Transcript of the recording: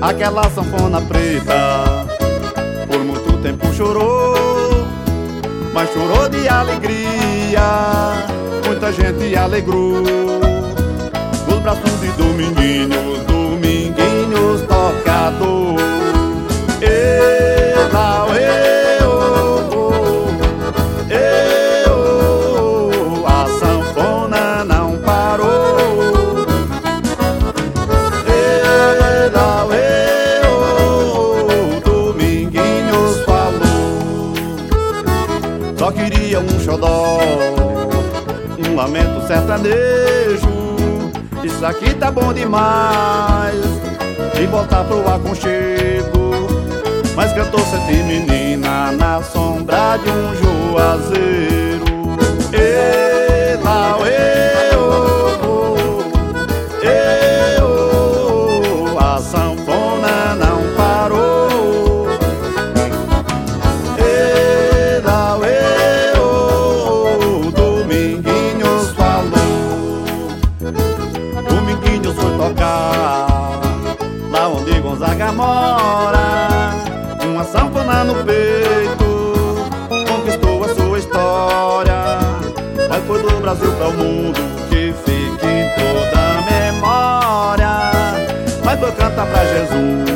Aquela sanfona preta por muito tempo chorou, mas chorou de alegria, muita gente alegrou. Nos braços de Dominguinhos, Dominguinhos tocador. Ela, a sanfona não parou. Ela, Dominguinhos falou. Só queria um xodó, um lamento sertanejo. Isso aqui tá bom demais, de voltar pro aconchego. Mas cantou sete menina na sombra de um juazeiro. Ela, a sanfona não parou. Ela, Dominguinhos falou. Dominguinhos foi tocar lá onde Gonzaga mora. Uma sanfona no peito conquistou a sua história. Mas foi do Brasil para o mundo que fique em toda a memória. Mas foi cantar pra Jesus